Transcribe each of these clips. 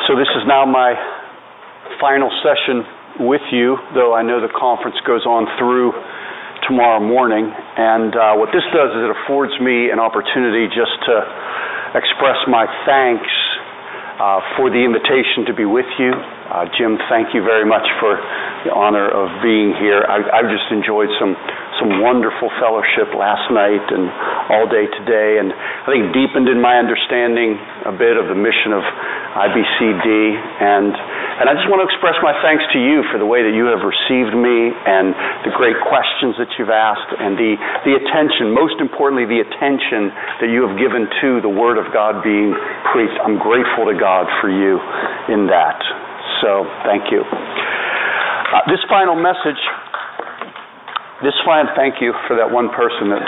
So this is now my final session with you, though I know the conference goes on through tomorrow morning. And what this does is it affords me an opportunity just to express my thanks for the invitation to be with you. Jim, thank you very much for the honor of being here. I've just enjoyed some wonderful fellowship last night and all day today, and I think deepened in my understanding a bit of the mission of IBCD, and I just want to express my thanks to you for the way that you have received me and the great questions that you've asked and the attention, most importantly, the attention that you have given to the Word of God being preached. I'm grateful to God for you in that. So, thank you. Thank you for that one person that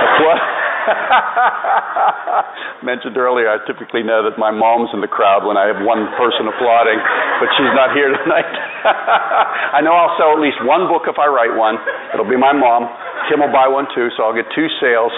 mentioned earlier. I typically know that my mom's in the crowd when I have one person applauding, but she's not here tonight. I know I'll sell at least one book if I write one. It'll be my mom. Kim will buy one too, so I'll get 2 sales.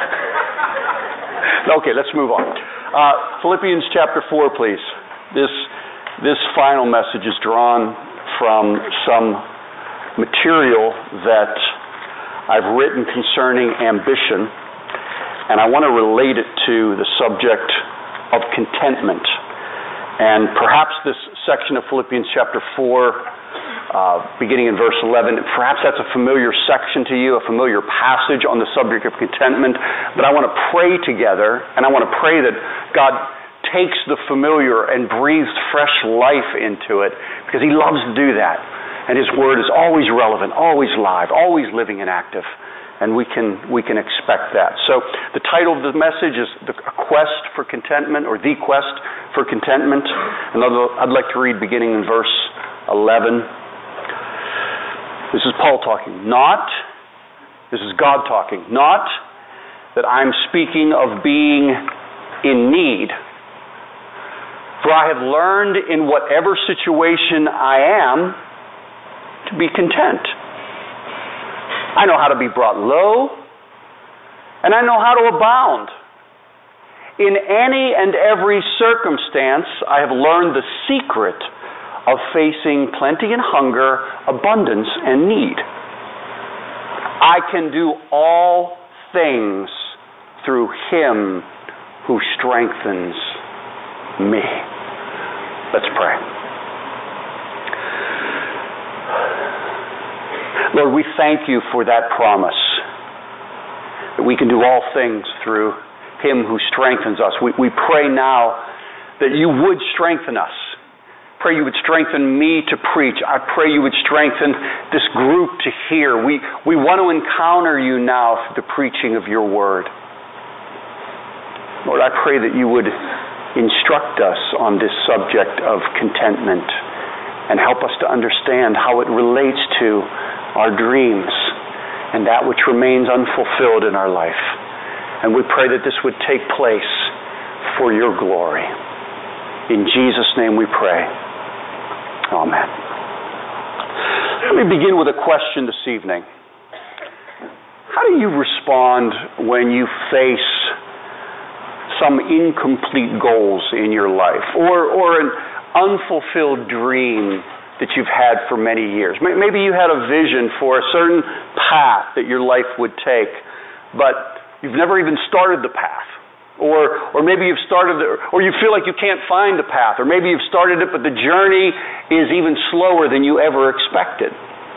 Okay, let's move on. Philippians chapter 4, please. This final message is drawn from some material that I've written concerning ambition, and I want to relate it to the subject of contentment. And perhaps this section of Philippians chapter 4, beginning in verse 11, perhaps that's a familiar section to you, a familiar passage on the subject of contentment, but I want to pray together, and I want to pray that God takes the familiar and breathes fresh life into it, because He loves to do that. And His Word is always relevant, always live, always living and active. And we can expect that. So the title of the message is The Quest for Contentment, or The Quest for Contentment. And I'd like to read beginning in verse 11. This is Paul talking. This is God talking. Not that I'm speaking of being in need, for I have learned in whatever situation I am to be content. I know how to be brought low, and I know how to abound. In any and every circumstance, I have learned the secret of facing plenty and hunger, abundance and need. I can do all things through Him who strengthens me. Let's pray. Lord, we thank You for that promise, that we can do all things through Him who strengthens us. We pray now that You would strengthen us. Pray You would strengthen me to preach. I pray You would strengthen this group to hear. We want to encounter You now through the preaching of Your Word. Lord, I pray that You would instruct us on this subject of contentment and help us to understand how it relates to our dreams and that which remains unfulfilled in our life. And we pray that this would take place for Your glory. In Jesus' name we pray. Amen. Let me begin with a question this evening. How do you respond when you face some incomplete goals in your life, or an unfulfilled dream that you've had for many years? Maybe you had a vision for a certain path that your life would take, but you've never even started the path. Or maybe you've started, or you feel like you can't find the path, or maybe you've started it, but the journey is even slower than you ever expected.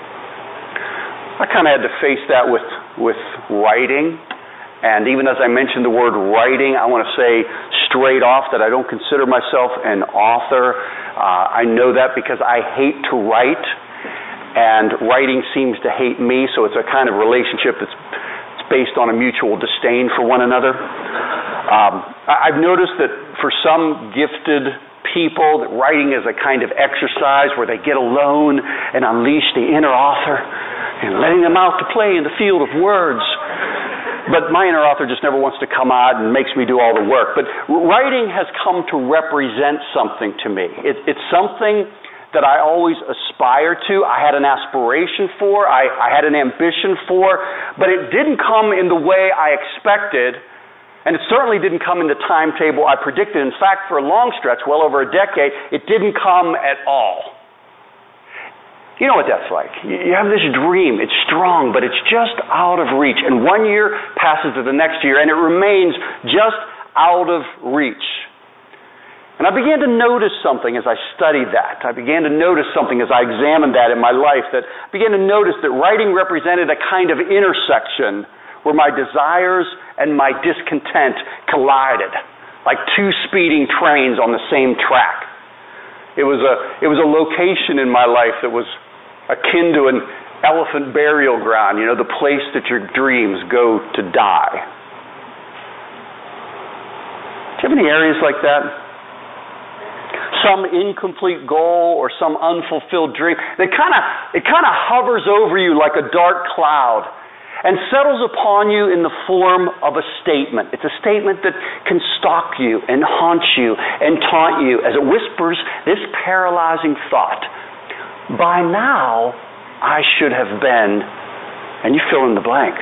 I kind of had to face that with writing. And even as I mentioned the word writing, I want to say straight off that I don't consider myself an author. I know that because I hate to write, and writing seems to hate me, so it's a kind of relationship that's based on a mutual disdain for one another. I've noticed that for some gifted people, that writing is a kind of exercise where they get alone and unleash the inner author and letting them out to play in the field of words. But my inner author just never wants to come out and makes me do all the work. But writing has come to represent something to me. It's something that I always aspire to. I had an aspiration for. I had an ambition for. But it didn't come in the way I expected. And it certainly didn't come in the timetable I predicted. In fact, for a long stretch, well over a decade, it didn't come at all. You know what that's like. You have this dream. It's strong, but it's just out of reach. And 1 year passes to the next year, and it remains just out of reach. And I began to notice something as I studied that. I began to notice something as I examined that in my life. That I began to notice that writing represented a kind of intersection where my desires and my discontent collided, like two speeding trains on the same track. It was a location in my life that was akin to an elephant burial ground, the place that your dreams go to die. Do you have any areas like that? Some incomplete goal or some unfulfilled dream. It kind of hovers over you like a dark cloud and settles upon you in the form of a statement. It's a statement that can stalk you and haunt you and taunt you as it whispers this paralyzing thought. By now, I should have been, and you fill in the blank.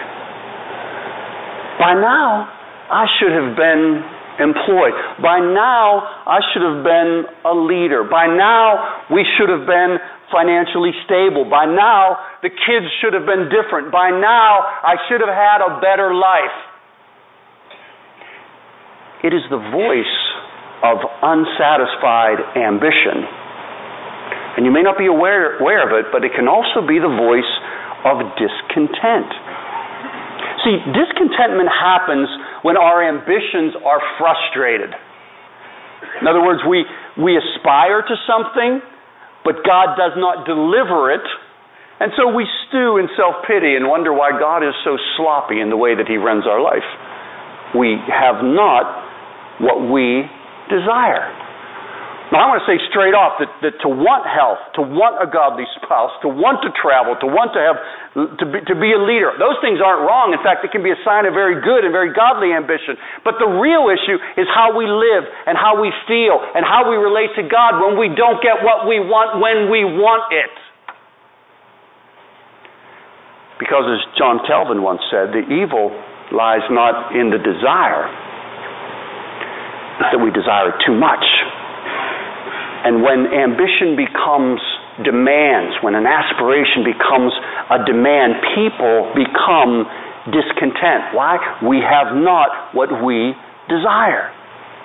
By now, I should have been employed. By now, I should have been a leader. By now, we should have been financially stable. By now, the kids should have been different. By now, I should have had a better life. It is the voice of unsatisfied ambition. And you may not be aware of it, but it can also be the voice of discontent. See, discontentment happens when our ambitions are frustrated. In other words, we aspire to something, but God does not deliver it, and so we stew in self-pity and wonder why God is so sloppy in the way that He runs our life. We have not what we desire. Now, I want to say straight off that to want health, to want a godly spouse, to want to travel, to want to be a leader, those things aren't wrong. In fact, it can be a sign of very good and very godly ambition. But the real issue is how we live and how we feel and how we relate to God when we don't get what we want when we want it. Because as John Calvin once said, the evil lies not in the desire, it's that we desire too much. And when ambition becomes demands, when an aspiration becomes a demand, people become discontent. Why? We have not what we desire.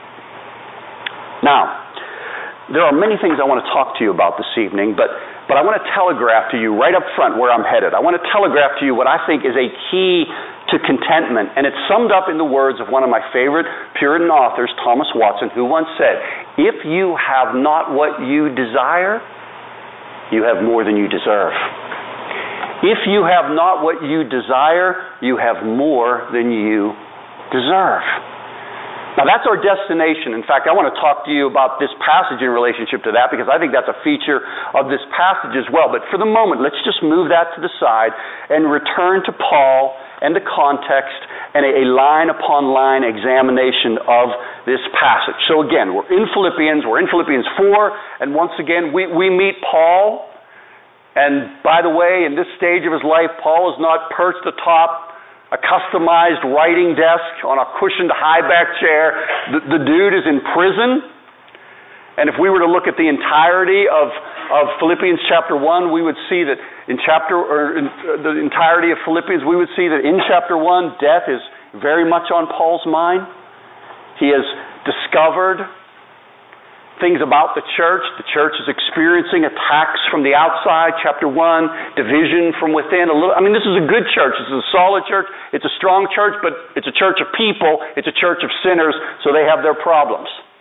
Now, there are many things I want to talk to you about this evening, but I want to telegraph to you right up front where I'm headed. I want to telegraph to you what I think is a key to contentment, and it's summed up in the words of one of my favorite Puritan authors, Thomas Watson, who once said, "If you have not what you desire, you have more than you deserve. If you have not what you desire, you have more than you deserve." Now, that's our destination. In fact, I want to talk to you about this passage in relationship to that because I think that's a feature of this passage as well. But for the moment, let's just move that to the side and return to Paul and the context and a line-upon-line examination of this passage. So again, we're in Philippians 4, and once again, we meet Paul. And by the way, in this stage of his life, Paul is not perched atop a customized writing desk on a cushioned high-back chair. The dude is in prison. And if we were to look at the entirety of Philippians chapter 1, we would see that in the entirety of Philippians, we would see that in chapter 1, death is very much on Paul's mind. He has discovered things about the church. The church is experiencing attacks from the outside. Chapter 1, division from within. This is a good church. This is a solid church. It's a strong church, but it's a church of people. It's a church of sinners, so they have their problems.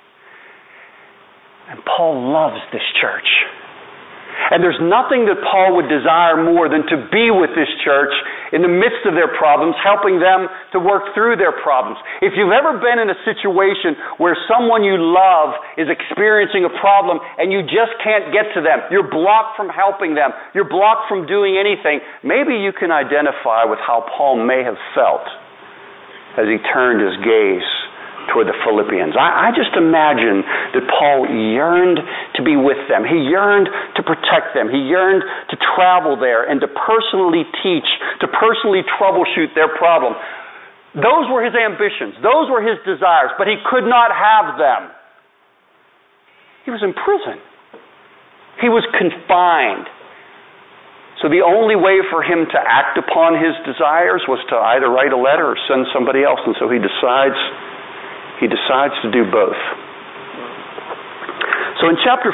And Paul loves this church. And there's nothing that Paul would desire more than to be with this church in the midst of their problems, helping them to work through their problems. If you've ever been in a situation where someone you love is experiencing a problem and you just can't get to them, you're blocked from helping them, you're blocked from doing anything, maybe you can identify with how Paul may have felt as he turned his gaze toward the Philippians. I just imagine that Paul yearned to be with them. He yearned to protect them. He yearned to travel there and to personally teach, to personally troubleshoot their problem. Those were his ambitions. Those were his desires, but he could not have them. He was in prison. He was confined. So the only way for him to act upon his desires was to either write a letter or send somebody else, and so he decides to do both. So in chapter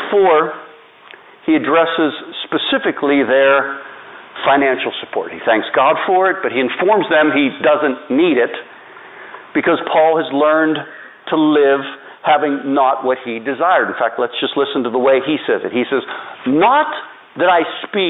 4, he addresses specifically their financial support. He thanks God for it, but he informs them he doesn't need it because Paul has learned to live having not what he desired. In fact, let's just listen to the way he says it. He says, not that I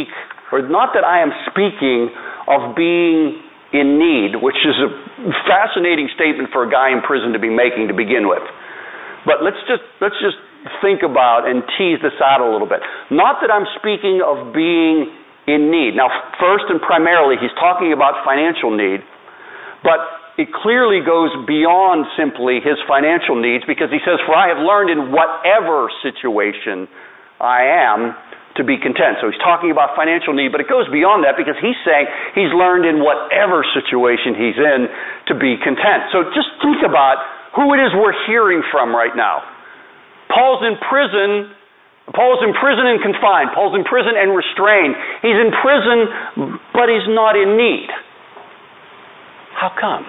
am speaking of being in need, which is a fascinating statement for a guy in prison to be making to begin with. But let's just think about and tease this out a little bit. Not that I'm speaking of being in need. Now, first and primarily, he's talking about financial need, but it clearly goes beyond simply his financial needs because he says, for I have learned in whatever situation I am to be content. So he's talking about financial need, but it goes beyond that because he's saying he's learned in whatever situation he's in to be content. So just think about who it is we're hearing from right now. Paul's in prison and confined. Paul's in prison and restrained. He's in prison, but he's not in need. How come?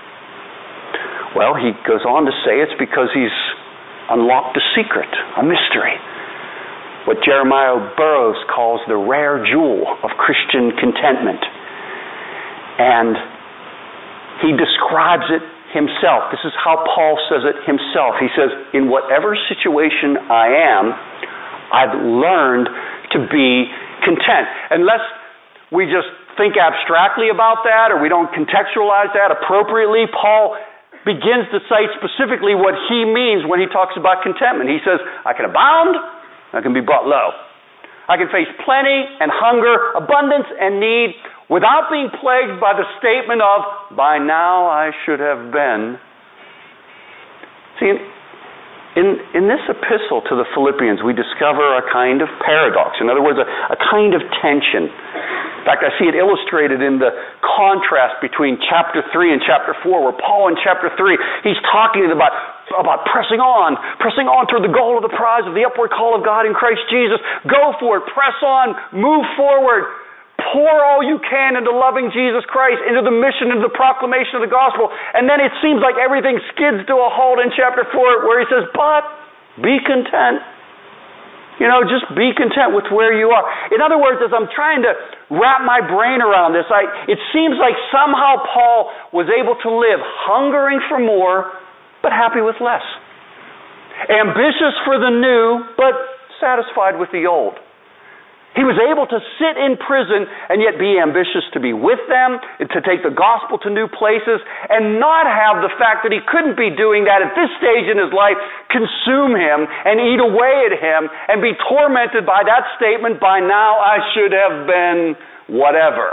Well, he goes on to say it's because he's unlocked a secret, a mystery. What Jeremiah Burroughs calls the rare jewel of Christian contentment. And he describes it himself. This is how Paul says it himself. He says, in whatever situation I am, I've learned to be content. Unless we just think abstractly about that or we don't contextualize that appropriately, Paul begins to cite specifically what he means when he talks about contentment. He says, I can abound, I can be brought low. I can face plenty and hunger, abundance and need without being plagued by the statement of, by now I should have been. See, in this epistle to the Philippians, we discover a kind of paradox. In other words, a kind of tension. In fact, I see it illustrated in the contrast between chapter 3 and chapter 4, where Paul in chapter 3, he's talking about pressing on toward the goal of the prize of the upward call of God in Christ Jesus. Go for it, press on, move forward. Pour all you can into loving Jesus Christ, into the mission, into the proclamation of the gospel. And then it seems like everything skids to a halt in chapter 4 where he says, but be content. Just be content with where you are. In other words, as I'm trying to wrap my brain around this, it seems like somehow Paul was able to live hungering for more, but happy with less. Ambitious for the new, but satisfied with the old. He was able to sit in prison and yet be ambitious to be with them, to take the gospel to new places, and not have the fact that he couldn't be doing that at this stage in his life consume him and eat away at him and be tormented by that statement, by now I should have been whatever.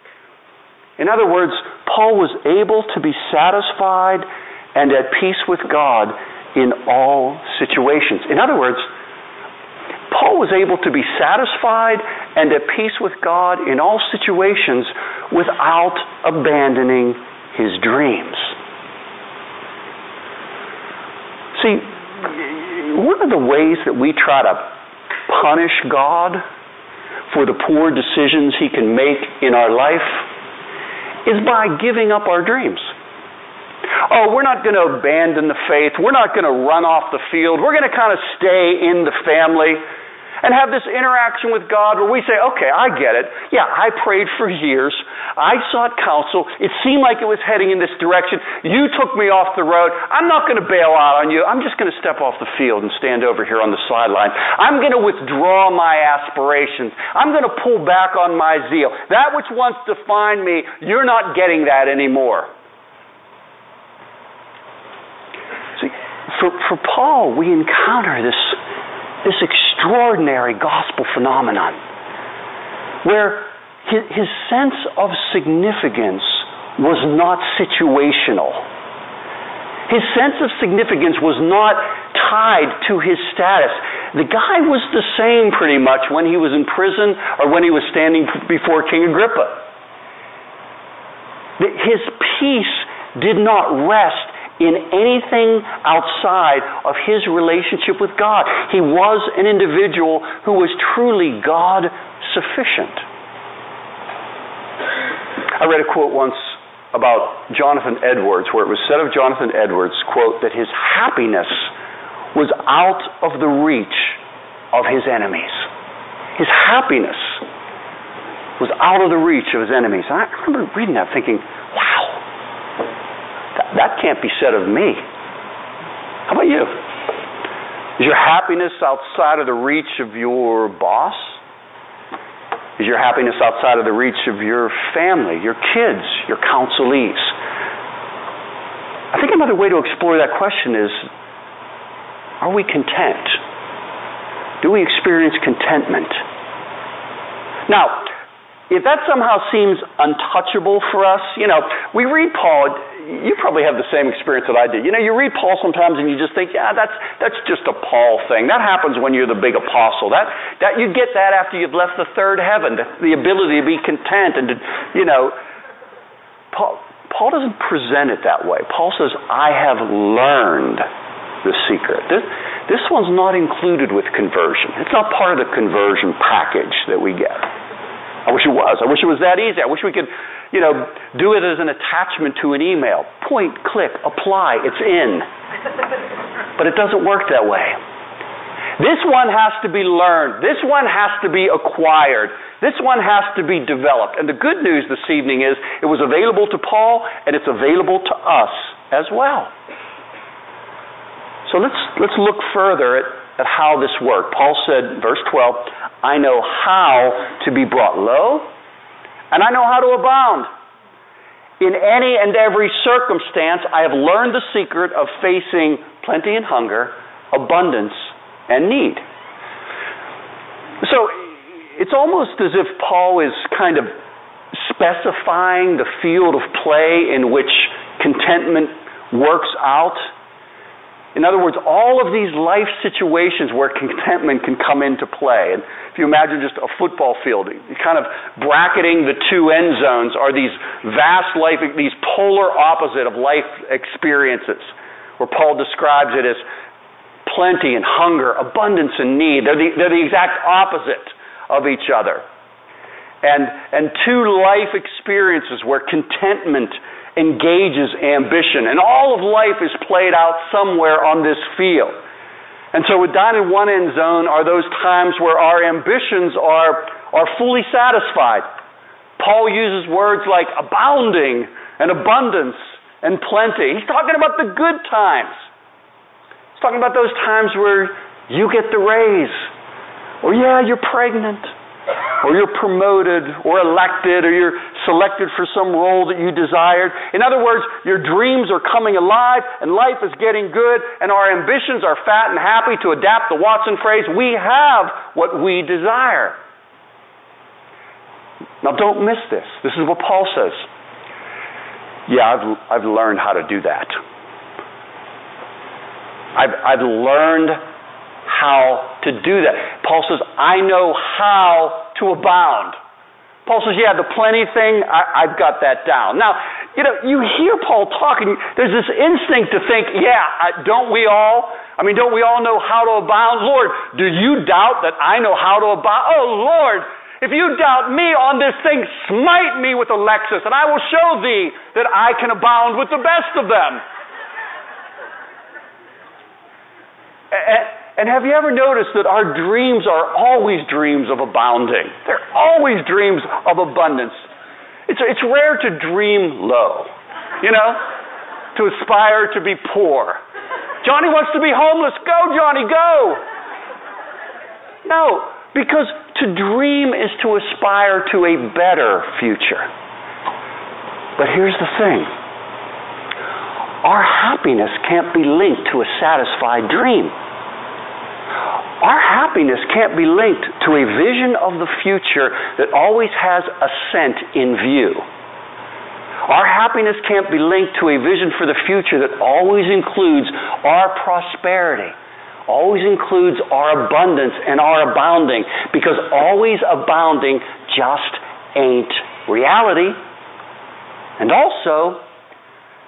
In other words, Paul was able to be satisfied and at peace with God in all situations. In other words, Paul was able to be satisfied and at peace with God in all situations without abandoning his dreams. See, one of the ways that we try to punish God for the poor decisions he can make in our life is by giving up our dreams. Oh, we're not going to abandon the faith. We're not going to run off the field. We're going to kind of stay in the family and have this interaction with God where we say, okay, I get it. Yeah, I prayed for years. I sought counsel. It seemed like it was heading in this direction. You took me off the road. I'm not going to bail out on you. I'm just going to step off the field and stand over here on the sideline. I'm going to withdraw my aspirations. I'm going to pull back on my zeal. That which once defined me, you're not getting that anymore. See, for Paul, we encounter this extraordinary gospel phenomenon where his sense of significance was not situational. His sense of significance was not tied to his status. The guy was the same pretty much when he was in prison or when he was standing before King Agrippa. His peace did not rest in anything outside of his relationship with God. He was an individual who was truly God-sufficient. I read a quote once about Jonathan Edwards, where it was said of Jonathan Edwards, quote, that his happiness was out of the reach of his enemies. His happiness was out of the reach of his enemies. And I remember reading that thinking, wow, that can't be said of me. How about you? Is your happiness outside of the reach of your boss? Is your happiness outside of the reach of your family, your kids, your counselees? I think another way to explore that question is, are we content? Do we experience contentment? Now, if that somehow seems untouchable for us, we read Paul. You probably have the same experience that I did. You read Paul sometimes and you just think, yeah, that's just a Paul thing. That happens when you're the big apostle. That you get that after you've left the third heaven, the ability to be content and to, Paul doesn't present it that way. Paul says, I have learned the secret. This one's not included with conversion. It's not part of the conversion package that we get. I wish it was. I wish it was that easy. I wish we could, do it as an attachment to an email. Point, click, apply, it's in. But it doesn't work that way. This one has to be learned. This one has to be acquired. This one has to be developed. And the good news this evening is it was available to Paul and it's available to us as well. So let's look further at how this worked. Paul said, verse 12, I know how to be brought low, and I know how to abound. In any and every circumstance, I have learned the secret of facing plenty and hunger, abundance and need. So it's almost as if Paul is kind of specifying the field of play in which contentment works out. In other words, all of these life situations where contentment can come into play. And if you imagine just a football field, kind of bracketing the two end zones are these vast life, these polar opposite of life experiences, where Paul describes it as plenty and hunger, abundance and need. They're the exact opposite of each other. And two life experiences where contentment engages ambition. And all of life is played out somewhere on this field. And so down in one end zone are those times where our ambitions are fully satisfied. Paul uses words like abounding and abundance and plenty. He's talking about the good times. He's talking about those times where you get the raise, or you're pregnant, or you're promoted or elected, or you're selected for some role that you desired. In other words, your dreams are coming alive and life is getting good and our ambitions are fat and happy. To adapt the Watson phrase, we have what we desire. Now don't miss this. This is what Paul says. Yeah, I've learned how to do that. I've learned how to do that. Paul says, I know how to abound. Paul says, the plenty thing, I've got that down. Now, you hear Paul talking, there's this instinct to think, don't we all? Don't we all know how to abound? Lord, do you doubt that I know how to abound? Oh, Lord, if you doubt me on this thing, smite me with a Lexus, and I will show thee that I can abound with the best of them. And have you ever noticed that our dreams are always dreams of abounding? They're always dreams of abundance. It's rare to dream low, to aspire to be poor. Johnny wants to be homeless. Go, Johnny, go. No, because to dream is to aspire to a better future. But here's the thing. Our happiness can't be linked to a satisfied dream. Our happiness can't be linked to a vision of the future that always has ascent in view. Our happiness can't be linked to a vision for the future that always includes our prosperity, always includes our abundance and our abounding, because always abounding just ain't reality. And also,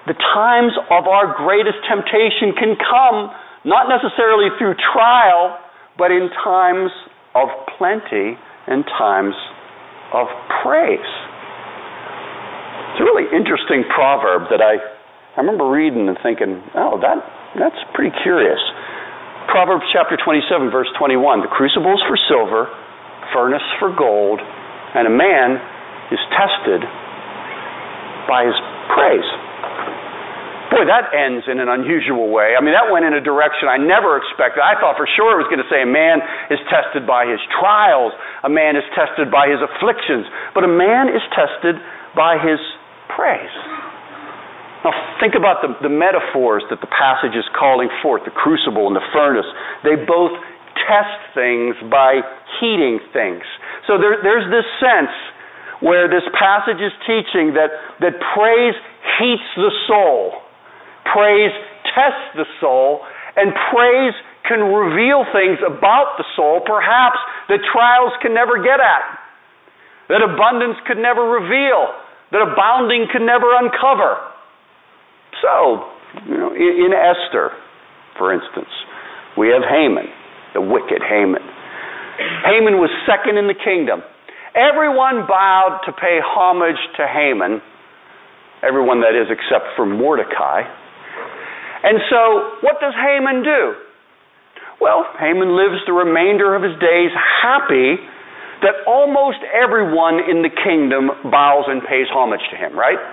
the times of our greatest temptation can come not necessarily through trial, but in times of plenty and times of praise. It's a really interesting proverb that I remember reading and thinking, oh, that's pretty curious. Proverbs chapter 27, verse 21, the crucible is for silver, furnace for gold, and a man is tested by his praise. Boy, that ends in an unusual way. I mean, that went in a direction I never expected. I thought for sure it was going to say a man is tested by his trials, a man is tested by his afflictions, but a man is tested by his praise. Now, think about the metaphors that the passage is calling forth, the crucible and the furnace. They both test things by heating things. So there's this sense where this passage is teaching that praise heats the soul. Praise tests the soul, and praise can reveal things about the soul, perhaps, that trials can never get at, that abundance could never reveal, that abounding could never uncover. So, in Esther, for instance, we have Haman, the wicked Haman. Haman was second in the kingdom. Everyone bowed to pay homage to Haman, everyone that is except for Mordecai. And so, what does Haman do? Well, Haman lives the remainder of his days happy that almost everyone in the kingdom bows and pays homage to him, right?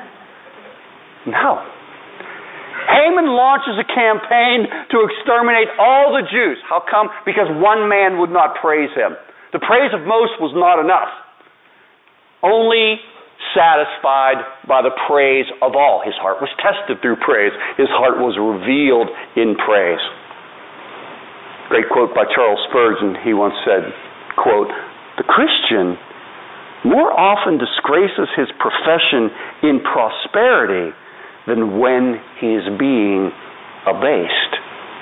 No. Haman launches a campaign to exterminate all the Jews. How come? Because one man would not praise him. The praise of most was not enough. Only satisfied by the praise of all. His heart was tested through praise. His heart was revealed in praise. Great quote by Charles Spurgeon. He once said, quote, "The Christian more often disgraces his profession in prosperity than when he is being abased."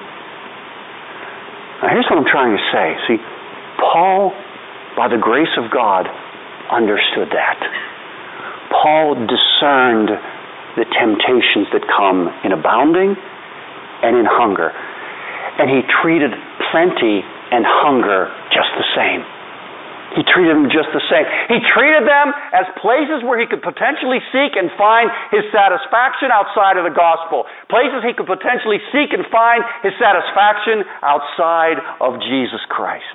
Now here's what I'm trying to say. See, Paul, by the grace of God, understood that. Paul discerned the temptations that come in abounding and in hunger. And he treated plenty and hunger just the same. He treated them just the same. He treated them as places where he could potentially seek and find his satisfaction outside of the gospel. Places he could potentially seek and find his satisfaction outside of Jesus Christ.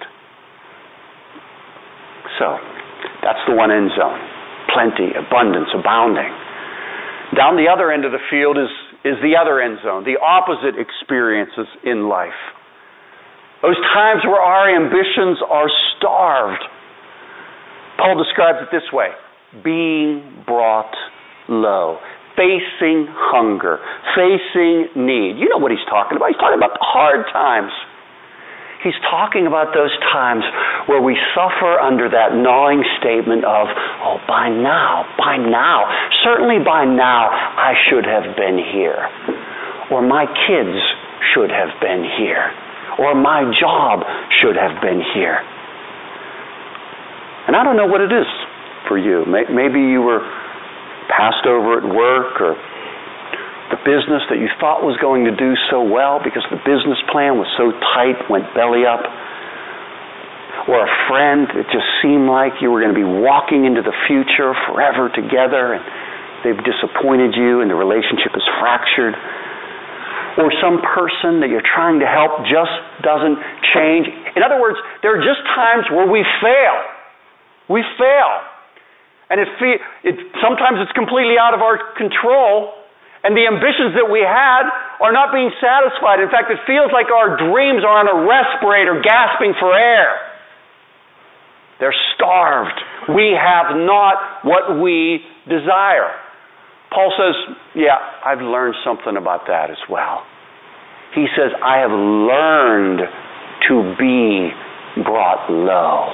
So, that's the one end zone. Plenty, abundance, abounding. Down the other end of the field is the other end zone, the opposite experiences in life. Those times where our ambitions are starved. Paul describes it this way: being brought low, facing hunger, facing need. You know what he's talking about. He's talking about the hard times. He's talking about those times where we suffer under that gnawing statement of, oh, by now, certainly by now, I should have been here. Or my kids should have been here. Or my job should have been here. And I don't know what it is for you. Maybe you were passed over at work, or the business that you thought was going to do so well because the business plan was so tight went belly up. Or a friend that just seemed like you were going to be walking into the future forever together, and they've disappointed you and the relationship is fractured. Or some person that you're trying to help just doesn't change. In other words, there are just times where we fail. We fail. And sometimes it's completely out of our control. And the ambitions that we had are not being satisfied. In fact, it feels like our dreams are on a respirator gasping for air. They're starved. We have not what we desire. Paul says, yeah, I've learned something about that as well. He says, I have learned to be brought low.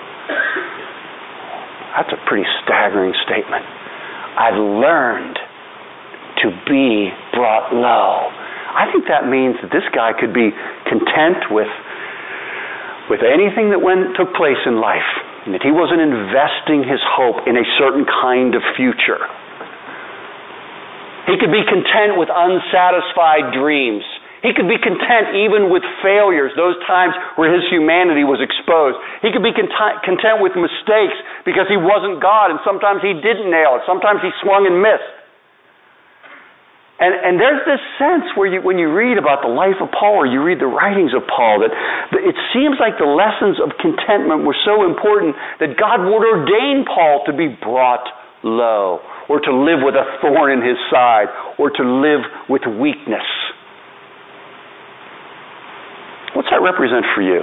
That's a pretty staggering statement. I've learned to be brought low. I think that means that this guy could be content with anything that took place in life, and that he wasn't investing his hope in a certain kind of future. He could be content with unsatisfied dreams. He could be content even with failures, those times where his humanity was exposed. He could be content with mistakes because he wasn't God, and sometimes he didn't nail it. Sometimes he swung and missed. And there's this sense where when you read about the life of Paul or you read the writings of Paul, that it seems like the lessons of contentment were so important that God would ordain Paul to be brought low, or to live with a thorn in his side, or to live with weakness. What's that represent for you?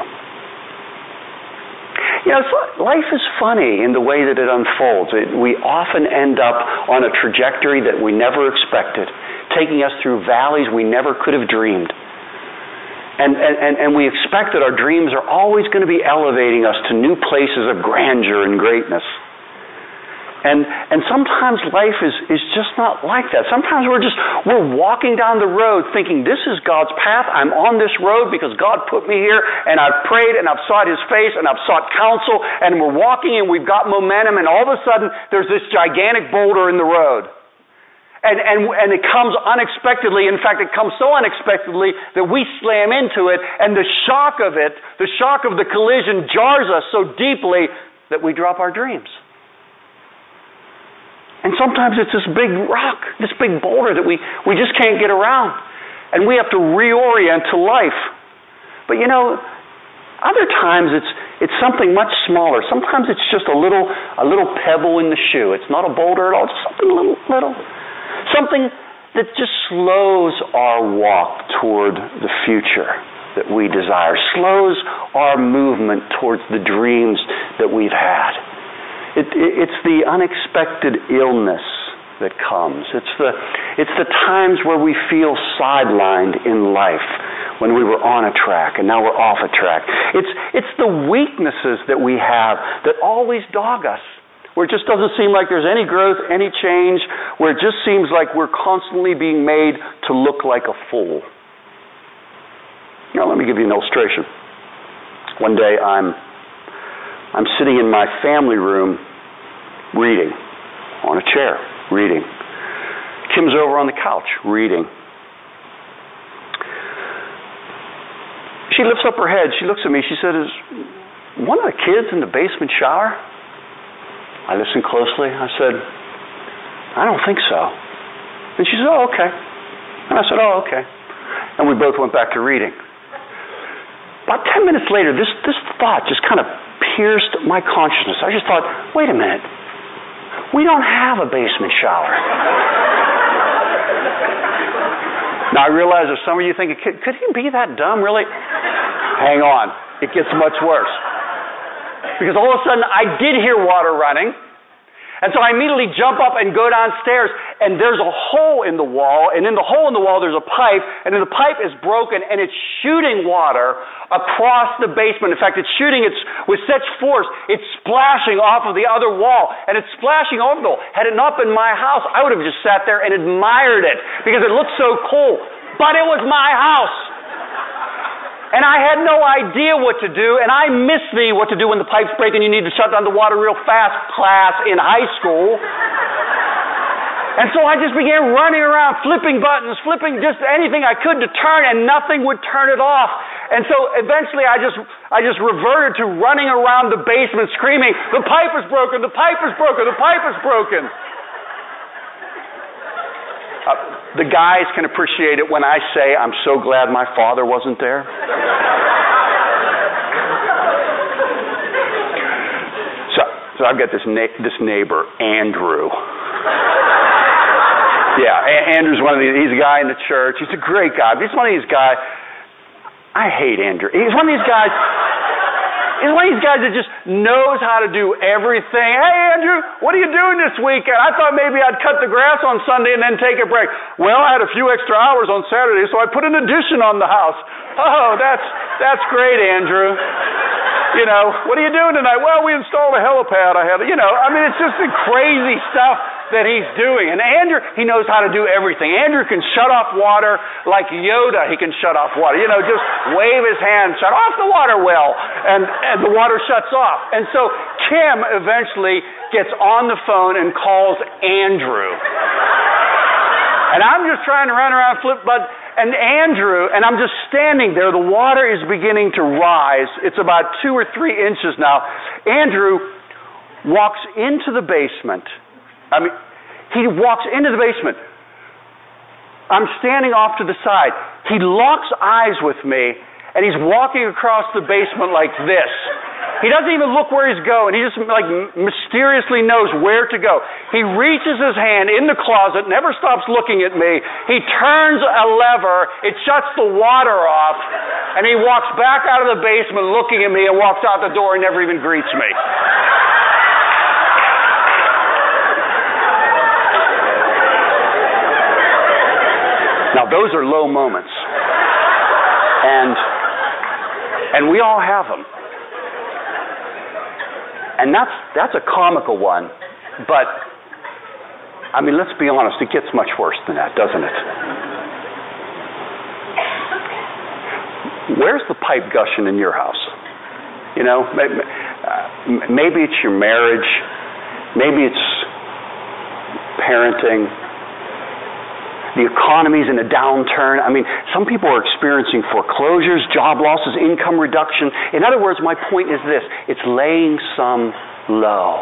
Life is funny in the way that it unfolds. We often end up on a trajectory that we never expected, taking us through valleys we never could have dreamed. And we expect that our dreams are always going to be elevating us to new places of grandeur and greatness. And sometimes life is just not like that. Sometimes we're walking down the road thinking, this is God's path. I'm on this road because God put me here, and I've prayed, and I've sought His face, and I've sought counsel, and we're walking, and we've got momentum, and all of a sudden, there's this gigantic boulder in the road. And it comes unexpectedly. In fact, it comes so unexpectedly that we slam into it, and the shock of the collision jars us so deeply that we drop our dreams. And sometimes it's this big rock, this big boulder that we just can't get around. And we have to reorient to life. But other times it's something much smaller. Sometimes it's just a little pebble in the shoe. It's not a boulder at all, it's something little. Something that just slows our walk toward the future that we desire, slows our movement towards the dreams that we've had. It's the unexpected illness that comes. It's the times where we feel sidelined in life, when we were on a track and now we're off a track. It's the weaknesses that we have that always dog us, where it just doesn't seem like there's any growth, any change, where it just seems like we're constantly being made to look like a fool. Now, let me give you an illustration. One day I'm sitting in my family room reading, on a chair, reading. Kim's over on the couch, reading. She lifts up her head, she looks at me, she said, "Is one of the kids in the basement shower?" I listened closely. I said, "I don't think so." And she said, "Oh, okay." And I said, "Oh, okay." And we both went back to reading. About 10 minutes later, this thought just kind of pierced my consciousness. I just thought, wait a minute. We don't have a basement shower. Now, I realize there's some of you thinking, could he be that dumb, really? Hang on. It gets much worse. Because all of a sudden, I did hear water running. And so I immediately jump up and go downstairs, and there's a hole in the wall, and in the hole in the wall there's a pipe, and the pipe is broken, and it's shooting water across the basement. In fact, it's shooting with such force, it's splashing off of the other wall, and it's splashing over the wall. Had it not been my house, I would have just sat there and admired it, because it looked so cool. But it was my house. And I had no idea what to do, and I missed what to do when the pipes break and you need to shut down the water real fast class in high school. And so I just began running around, flipping buttons, flipping just anything I could to turn, and nothing would turn it off. And so eventually I just reverted to running around the basement screaming, "The pipe is broken, the pipe is broken, the pipe is broken." The guys can appreciate it when I say, "I'm so glad my father wasn't there." So I've got this neighbor, Andrew. Yeah, Andrew's one of these. He's a guy in the church. He's a great guy. But he's one of these guys. I hate Andrew. He's one of these guys. He's one of these guys that just knows how to do everything. "Hey, Andrew, what are you doing this weekend? I thought maybe I'd cut the grass on Sunday and then take a break." "Well, I had a few extra hours on Saturday, so I put an addition on the house." "Oh, that's great, Andrew. What are you doing tonight?" "Well, we installed a helipad. It's just the crazy stuff that he's doing. And Andrew, he knows how to do everything. Andrew can shut off water like Yoda. He can shut off water. Just wave his hand, shut off the water well, and the water shuts off. And so Kim eventually gets on the phone and calls Andrew. And I'm just trying to run around, and Andrew, and I'm just standing there. The water is beginning to rise. It's about 2 or 3 inches now. Andrew walks into the basement. He walks into the basement. I'm standing off to the side. He locks eyes with me, and he's walking across the basement like this. He doesn't even look where he's going. He just mysteriously knows where to go. He reaches his hand in the closet, never stops looking at me. He turns a lever. It shuts the water off. And he walks back out of the basement looking at me and walks out the door and never even greets me. Now, those are low moments. And we all have them. And that's a comical one, but, let's be honest, it gets much worse than that, doesn't it? Where's the pipe gushing in your house? Maybe it's your marriage, maybe it's parenting, the economy's in a downturn. Some people are experiencing foreclosures, job losses, income reduction. In other words, my point is this: it's laying some low.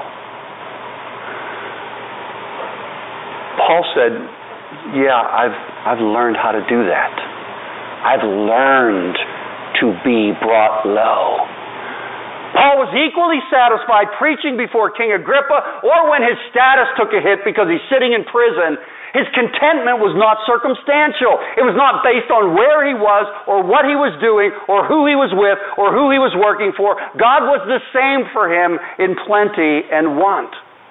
Paul said, yeah, I've learned how to do that. I've learned to be brought low. Paul was equally satisfied preaching before King Agrippa or when his status took a hit because he's sitting in prison. His contentment was not circumstantial. It was not based on where he was or what he was doing or who he was with or who he was working for. God was the same for him in plenty and want.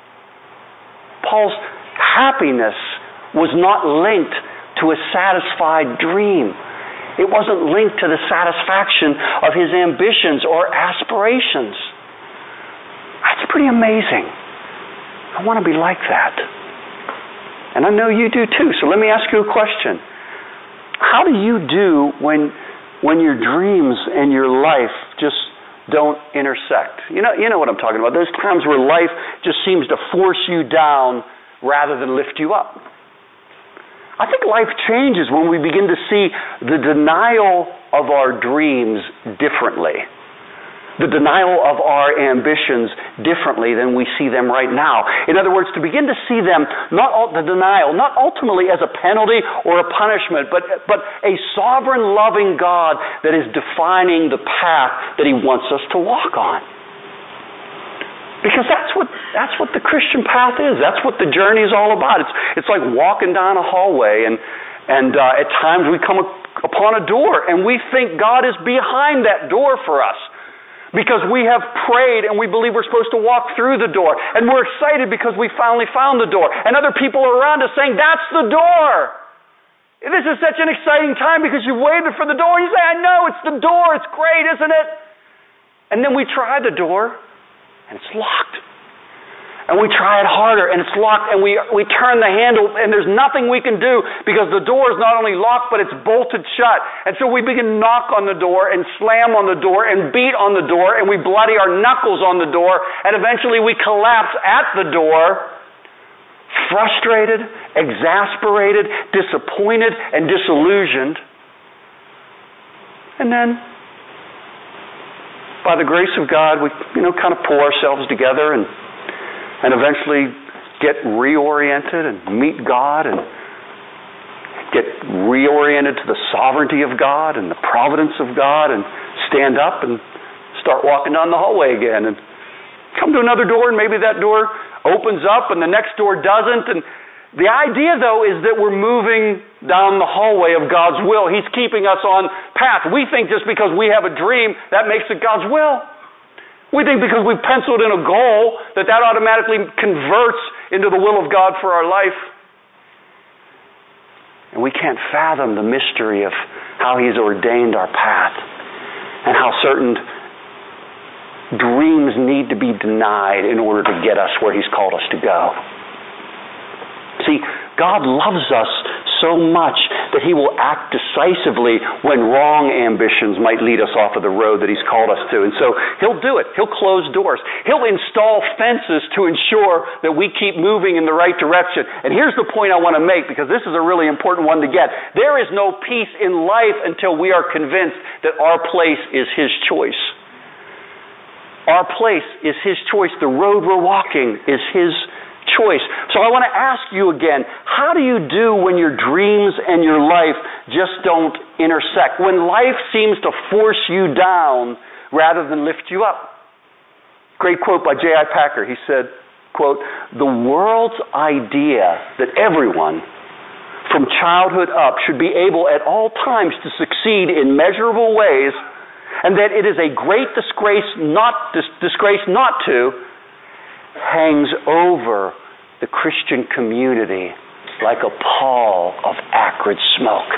Paul's happiness was not linked to a satisfied dream. It wasn't linked to the satisfaction of his ambitions or aspirations. That's pretty amazing. I want to be like that. And I know you do too, so let me ask you a question. How do you do when your dreams and your life just don't intersect? You know what I'm talking about. Those times where life just seems to force you down rather than lift you up. I think life changes when we begin to see the denial of our dreams differently. The denial of our ambitions differently than we see them right now. In other words, to begin to see them, the denial, not ultimately as a penalty or a punishment, but a sovereign, loving God that is defining the path that He wants us to walk on. Because that's what the Christian path is. That's what the journey is all about. It's like walking down a hallway, and at times we come upon a door, and we think God is behind that door for us. Because we have prayed and we believe we're supposed to walk through the door. And we're excited because we finally found the door. And other people are around us saying, that's the door. This is such an exciting time because you waited for the door. And you say, I know, it's the door. It's great, isn't it? And then we try the door and it's locked. And we try it harder and it's locked, and we turn the handle and there's nothing we can do because the door is not only locked but it's bolted shut. And so we begin to knock on the door and slam on the door and beat on the door, and we bloody our knuckles on the door, and eventually we collapse at the door, frustrated, exasperated, disappointed, and disillusioned. And then, by the grace of God, we kind of pull ourselves together and eventually get reoriented and meet God and get reoriented to the sovereignty of God and the providence of God and stand up and start walking down the hallway again and come to another door, and maybe that door opens up and the next door doesn't. And the idea, though, is that we're moving down the hallway of God's will. He's keeping us on path. We think just because we have a dream, that makes it God's will. We think because we've penciled in a goal that automatically converts into the will of God for our life. And we can't fathom the mystery of how He's ordained our path and how certain dreams need to be denied in order to get us where He's called us to go. See, God loves us so much that He will act decisively when wrong ambitions might lead us off of the road that He's called us to. And so He'll do it. He'll close doors. He'll install fences to ensure that we keep moving in the right direction. And here's the point I want to make, because this is a really important one to get. There is no peace in life until we are convinced that our place is His choice. Our place is His choice. The road we're walking is His choice. So I want to ask you again, how do you do when your dreams and your life just don't intersect? When life seems to force you down rather than lift you up? Great quote by J.I. Packer. He said, quote, "The world's idea that everyone from childhood up should be able at all times to succeed in measurable ways, and that it is a great disgrace not to, hangs over the Christian community like a pall of acrid smoke."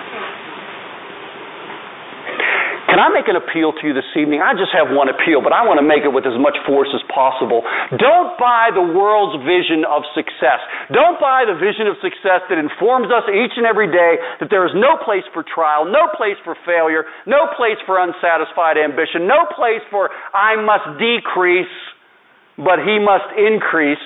Can I make an appeal to you this evening? I just have one appeal, but I want to make it with as much force as possible. Don't buy the world's vision of success. Don't buy the vision of success that informs us each and every day that there is no place for trial, no place for failure, no place for unsatisfied ambition, no place for I must decrease, but He must increase.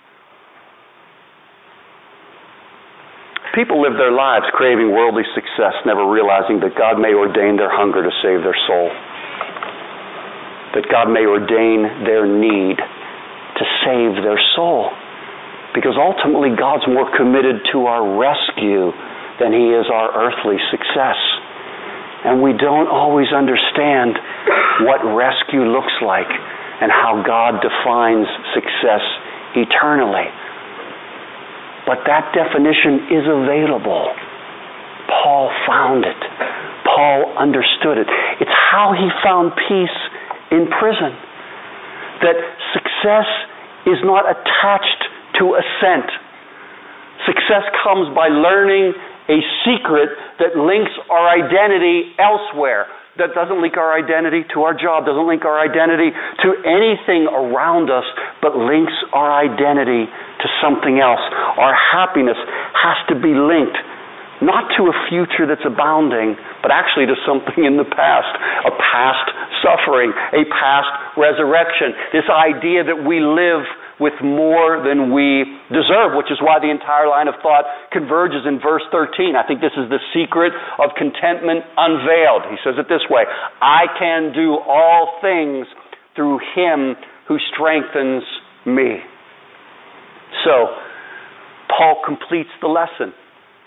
People live their lives craving worldly success, never realizing that God may ordain their hunger to save their soul. That God may ordain their need to save their soul. Because ultimately God's more committed to our rescue than He is our earthly success. And we don't always understand what rescue looks like and how God defines success eternally. But that definition is available. Paul found it. Paul understood it. It's how he found peace in prison. That success is not attached to ascent. Success comes by learning a secret that links our identity elsewhere. That doesn't link our identity to our job, doesn't link our identity to anything around us, but links our identity to something else. Our happiness has to be linked, not to a future that's abounding, but actually to something in the past, a past suffering, a past resurrection. This idea that we live with more than we deserve, which is why the entire line of thought converges in verse 13. I think this is the secret of contentment unveiled. He says it this way: I can do all things through Him who strengthens me. So, Paul completes the lesson.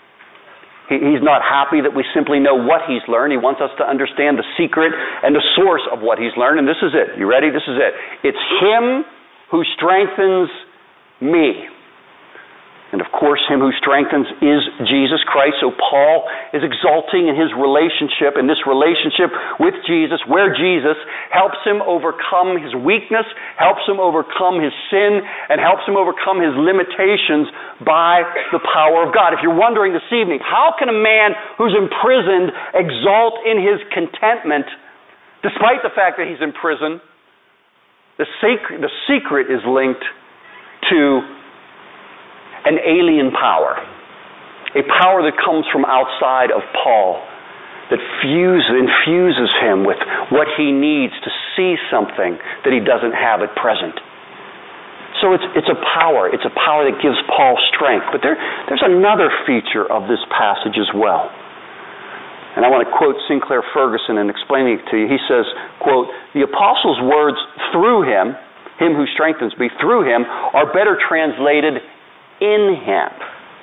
He's not happy that we simply know what he's learned. He wants us to understand the secret and the source of what he's learned. And this is it. You ready? This is it. It's Him who strengthens me. And of course, Him who strengthens is Jesus Christ. So Paul is exalting in his relationship, in this relationship with Jesus, where Jesus helps him overcome his weakness, helps him overcome his sin, and helps him overcome his limitations by the power of God. If you're wondering this evening, how can a man who's imprisoned exalt in his contentment despite the fact that he's in prison? The secret is linked to an alien power, a power that comes from outside of Paul, that infuses him with what he needs to see something that he doesn't have at present. So it's a power that gives Paul strength. But there's another feature of this passage as well. And I want to quote Sinclair Ferguson in explaining it to you. He says, quote, "The apostle's words, through Him who strengthens me, through Him, are better translated in Him."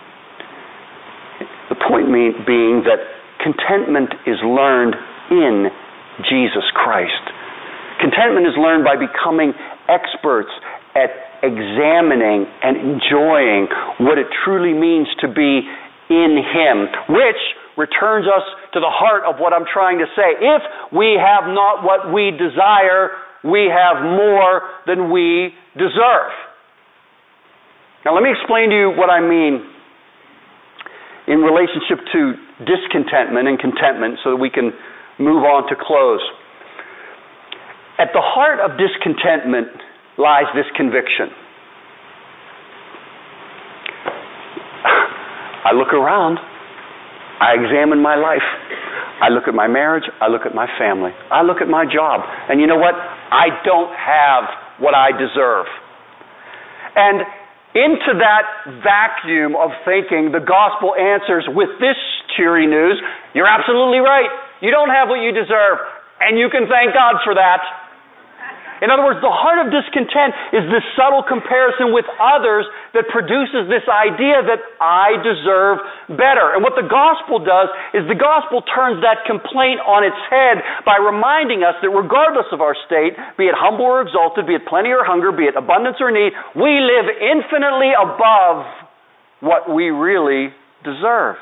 The point being that contentment is learned in Jesus Christ. Contentment is learned by becoming experts at examining and enjoying what it truly means to be in Him, which returns us to the heart of what I'm trying to say. If we have not what we desire, we have more than we deserve. Now let me explain to you what I mean in relationship to discontentment and contentment so that we can move on to close. At the heart of discontentment lies this conviction. I look around I examine my life. I look at my marriage. I look at my family. I look at my job. And you know what? I don't have what I deserve. And into that vacuum of thinking, the gospel answers with this cheery news: you're absolutely right. You don't have what you deserve, and you can thank God for that. In other words, the heart of discontent is this subtle comparison with others that produces this idea that I deserve better. And what the gospel does is the gospel turns that complaint on its head by reminding us that regardless of our state, be it humble or exalted, be it plenty or hunger, be it abundance or need, we live infinitely above what we really deserve.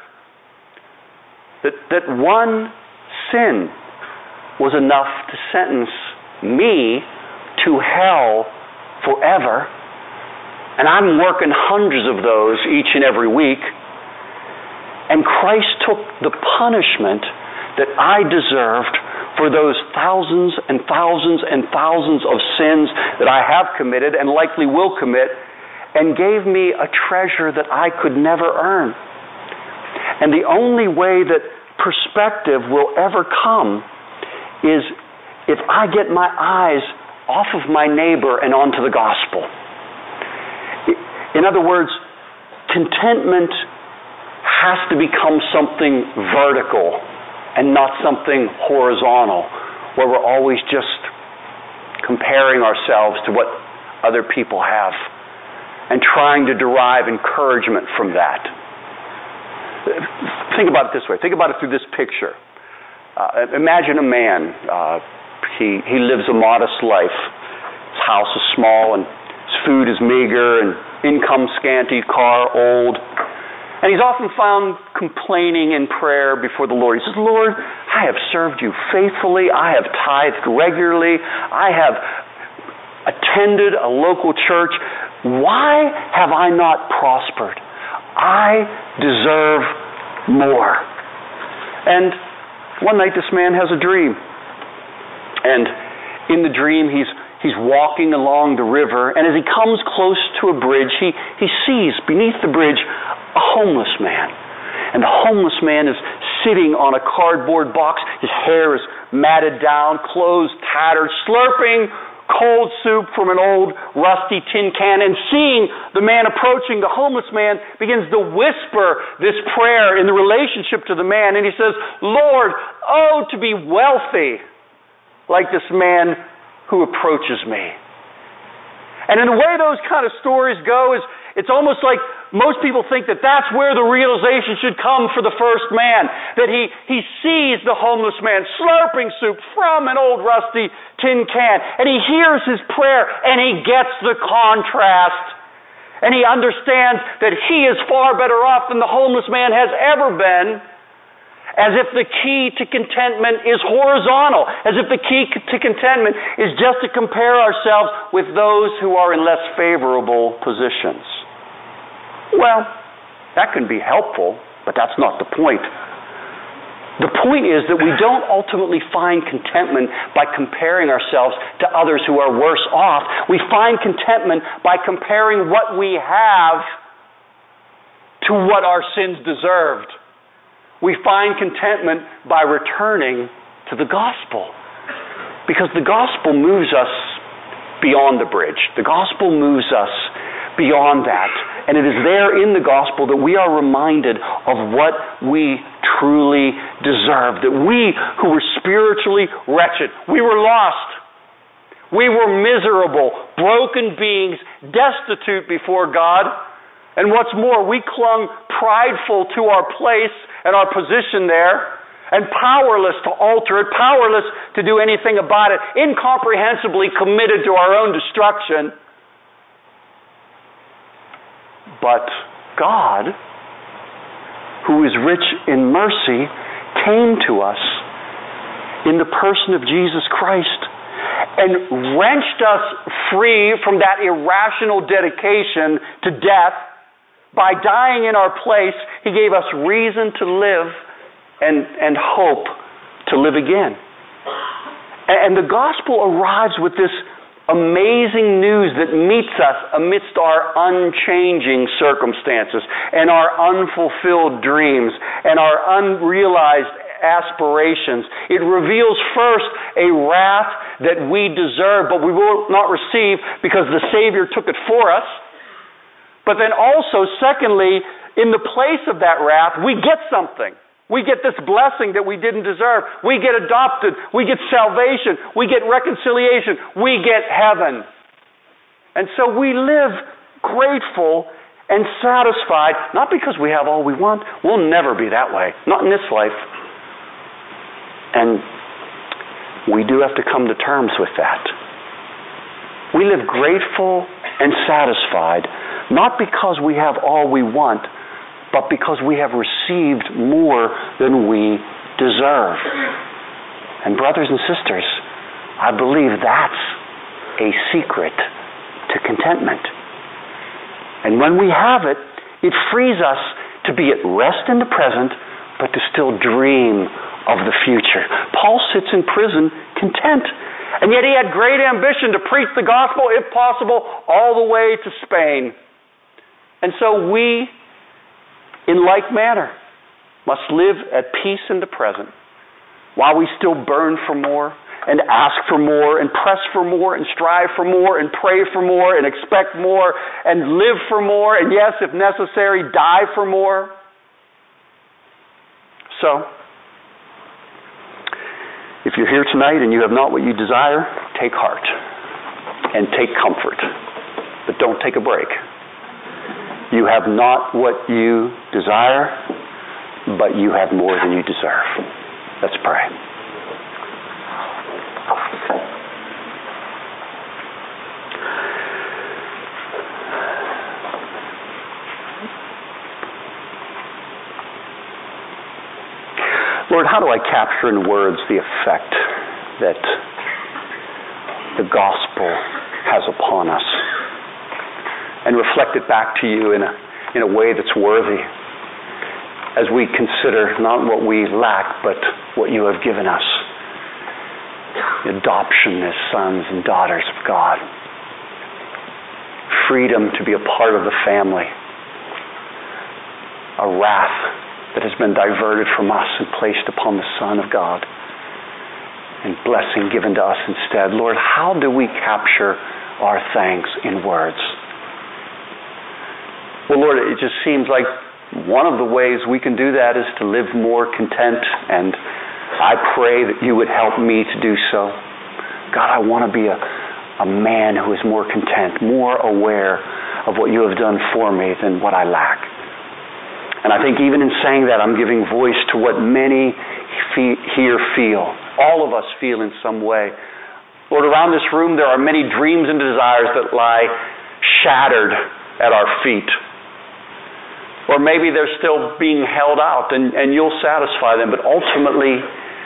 That one sin was enough to sentence me to hell forever, and I'm working hundreds of those each and every week, and Christ took the punishment that I deserved for those thousands and thousands and thousands of sins that I have committed and likely will commit, and gave me a treasure that I could never earn. And the only way that perspective will ever come is if I get my eyes off of my neighbor and onto the gospel. In other words, contentment has to become something vertical and not something horizontal, where we're always just comparing ourselves to what other people have and trying to derive encouragement from that. Think about it this way. Think about it through this picture. Imagine a man. He lives a modest life. His house is small and his food is meager and income scanty, car old. And he's often found complaining in prayer before the Lord. He says, Lord, I have served you faithfully. I have tithed regularly. I have attended a local church. Why have I not prospered? I deserve more. And one night this man has a dream. And in the dream, he's walking along the river, and as he comes close to a bridge, he sees beneath the bridge a homeless man. And the homeless man is sitting on a cardboard box. His hair is matted down, clothes tattered, slurping cold soup from an old rusty tin can. And seeing the man approaching, the homeless man begins to whisper this prayer in the relationship to the man. And he says, Lord, oh, to be wealthy like this man who approaches me. And in the way those kind of stories go, it's almost like most people think that that's where the realization should come for the first man. That he sees the homeless man slurping soup from an old rusty tin can, and he hears his prayer, and he gets the contrast. And he understands that he is far better off than the homeless man has ever been. As if the key to contentment is horizontal. As if the key to contentment is just to compare ourselves with those who are in less favorable positions. Well, that can be helpful, but that's not the point. The point is that we don't ultimately find contentment by comparing ourselves to others who are worse off. We find contentment by comparing what we have to what our sins deserved. We find contentment by returning to the gospel. Because the gospel moves us beyond the bridge. The gospel moves us beyond that. And it is there in the gospel that we are reminded of what we truly deserve. That we who were spiritually wretched, we were lost. We were miserable, broken beings, destitute before God. And what's more, we clung prideful to our place and our position there, and powerless to alter it, powerless to do anything about it, incomprehensibly committed to our own destruction. But God, who is rich in mercy, came to us in the person of Jesus Christ and wrenched us free from that irrational dedication to death. By dying in our place, He gave us reason to live and hope to live again. And the gospel arrives with this amazing news that meets us amidst our unchanging circumstances and our unfulfilled dreams and our unrealized aspirations. It reveals first a wrath that we deserve, but we will not receive because the Savior took it for us. But then also, secondly, in the place of that wrath, we get something. We get this blessing that we didn't deserve. We get adopted. We get salvation. We get reconciliation. We get heaven. And so we live grateful and satisfied, not because we have all we want. We'll never be that way. Not in this life. And we do have to come to terms with that. We live grateful and satisfied, not because we have all we want, but because we have received more than we deserve. And brothers and sisters, I believe that's a secret to contentment. And when we have it, it frees us to be at rest in the present, but to still dream of the future. Paul sits in prison content, and yet he had great ambition to preach the gospel, if possible, all the way to Spain. And so we, in like manner, must live at peace in the present while we still burn for more and ask for more and press for more and strive for more and pray for more and expect more and live for more and, yes, if necessary, die for more. So, if you're here tonight and you have not what you desire, take heart and take comfort, but don't take a break. You have not what you desire, but you have more than you deserve. Let's pray. Lord, how do I capture in words the effect that the gospel has upon us and reflect it back to you in a way that's worthy as we consider not what we lack, but what you have given us. Adoption as sons and daughters of God. Freedom to be a part of the family. A wrath that has been diverted from us and placed upon the Son of God. And blessing given to us instead. Lord, how do we capture our thanks in words? Well, Lord, it just seems like one of the ways we can do that is to live more content, and I pray that you would help me to do so. God, I want to be a man who is more content, more aware of what you have done for me than what I lack. And I think even in saying that, I'm giving voice to what many here feel. All of us feel in some way. Lord, around this room there are many dreams and desires that lie shattered at our feet. Or maybe they're still being held out and you'll satisfy them. But ultimately,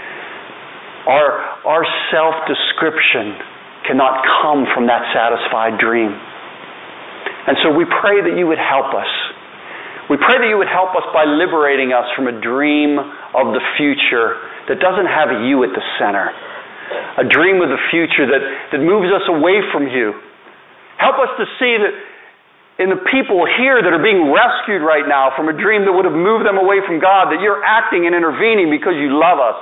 our self-description cannot come from that satisfied dream. And so we pray that you would help us. We pray that you would help us by liberating us from a dream of the future that doesn't have you at the center. A dream of the future that moves us away from you. Help us to see that in the people here that are being rescued right now from a dream that would have moved them away from God, that you're acting and intervening because you love us.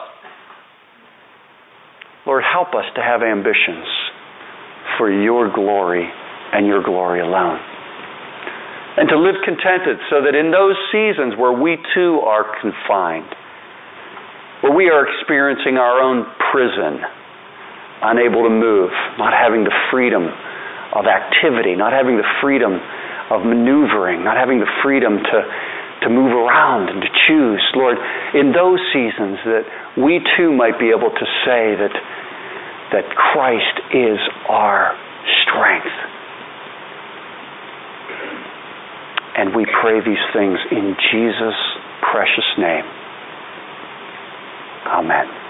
Lord, help us to have ambitions for your glory and your glory alone. And to live contented so that in those seasons where we too are confined, where we are experiencing our own prison, unable to move, not having the freedom of activity, not having the freedom of maneuvering, not having the freedom to move around and to choose. Lord, in those seasons that we too might be able to say that Christ is our strength. And we pray these things in Jesus' precious name. Amen.